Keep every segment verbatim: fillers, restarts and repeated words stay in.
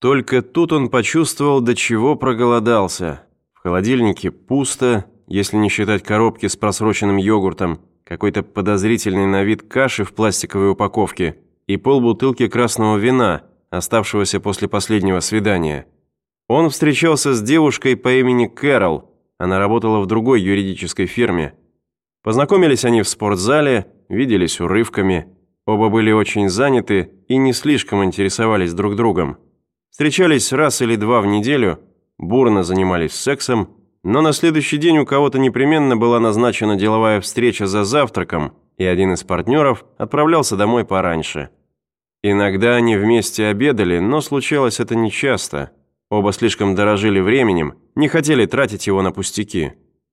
Только тут он почувствовал, до чего проголодался. В холодильнике пусто, если не считать коробки с просроченным йогуртом, какой-то подозрительный на вид каши в пластиковой упаковке и полбутылки красного вина, оставшегося после последнего свидания. Он встречался с девушкой по имени Кэрол, она работала в другой юридической фирме. Познакомились они в спортзале, виделись урывками, оба были очень заняты и не слишком интересовались друг другом. Встречались раз или два в неделю, бурно занимались сексом, но на следующий день у кого-то непременно была назначена деловая встреча за завтраком, и один из партнеров отправлялся домой пораньше. Иногда они вместе обедали, но случалось это нечасто. Оба слишком дорожили временем, не хотели тратить его на пустяки.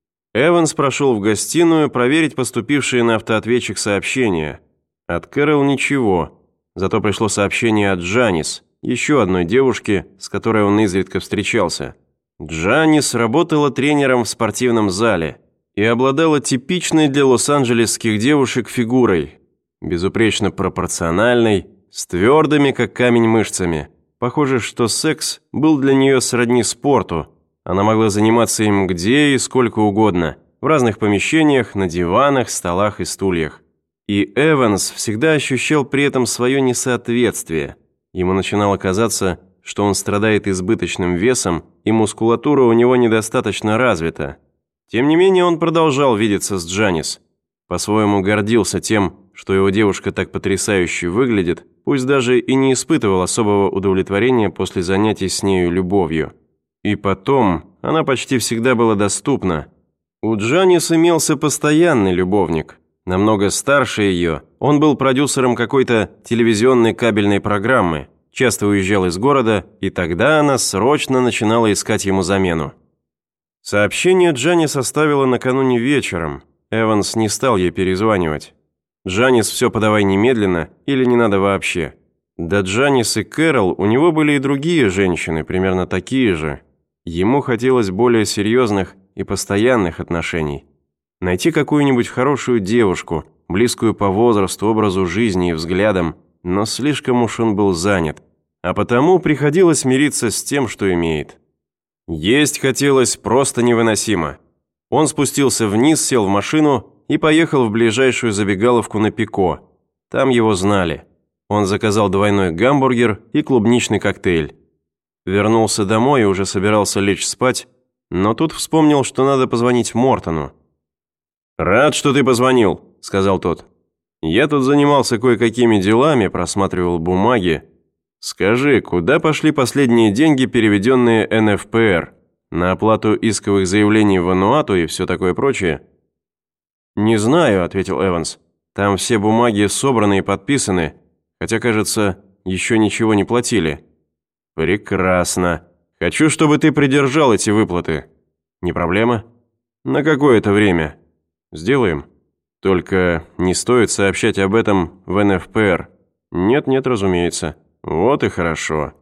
Эванс прошел в гостиную проверить поступившие на автоответчик сообщения. От Кэрол ничего, зато пришло сообщение от Джанис, еще одной девушки, с которой он изредка встречался. Джанис работала тренером в спортивном зале и обладала типичной для лос-анджелесских девушек фигурой, безупречно пропорциональной, с твердыми, как камень, мышцами. Похоже, что секс был для нее сродни спорту. Она могла заниматься им где и сколько угодно, в разных помещениях, на диванах, столах и стульях. И Эванс всегда ощущал при этом свое несоответствие. Ему начинало казаться, что он страдает избыточным весом, и мускулатура у него недостаточно развита. Тем не менее, он продолжал видеться с Джанис. По-своему гордился тем, что его девушка так потрясающе выглядит, пусть даже и не испытывал особого удовлетворения после занятий с нею любовью. И потом, она почти всегда была доступна. У Джанис имелся постоянный любовник. Намного старше ее, он был продюсером какой-то телевизионной кабельной программы, часто уезжал из города, и тогда она срочно начинала искать ему замену. Сообщение Джанис оставила накануне вечером. Эванс не стал ей перезванивать. Джанис все подавай немедленно или не надо вообще. До Джанис и Кэрол у него были и другие женщины, примерно такие же. Ему хотелось более серьезных и постоянных отношений. Найти какую-нибудь хорошую девушку, близкую по возрасту, образу жизни и взглядам, но слишком уж он был занят, а потому приходилось мириться с тем, что имеет. Есть хотелось просто невыносимо. Он спустился вниз, сел в машину и поехал в ближайшую забегаловку на Пико. Там его знали. Он заказал двойной гамбургер и клубничный коктейль. Вернулся домой и уже собирался лечь спать, но тут вспомнил, что надо позвонить Мортону. «Рад, что ты позвонил», — сказал тот. «Я тут занимался кое-какими делами, просматривал бумаги. Скажи, куда пошли последние деньги, переведенные эн эф пэ эр? На оплату исковых заявлений в Вануату и все такое прочее?» «Не знаю», — ответил Эванс. «Там все бумаги собраны и подписаны, хотя, кажется, еще ничего не платили». «Прекрасно. Хочу, чтобы ты придержал эти выплаты». «Не проблема?» «На какое-то время». «Сделаем. Только не стоит сообщать об этом в эн эф пэ эр». «Нет-нет, разумеется». «Вот и хорошо».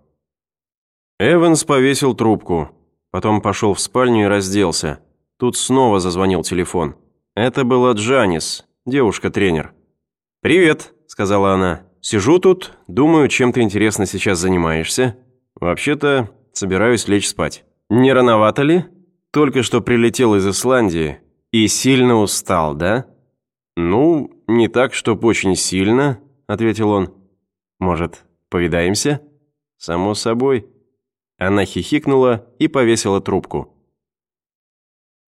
Эванс повесил трубку. Потом пошел в спальню и разделся. Тут снова зазвонил телефон. Это была Джанис, девушка-тренер. «Привет», — сказала она. «Сижу тут, думаю, чем ты интересно сейчас занимаешься. Вообще-то, собираюсь лечь спать. Не рановато ли? Только что прилетел из Исландии. И сильно устал, да?» «Ну, не так, чтоб очень сильно», — ответил он. «Может, повидаемся?» «Само собой». Она хихикнула и повесила трубку.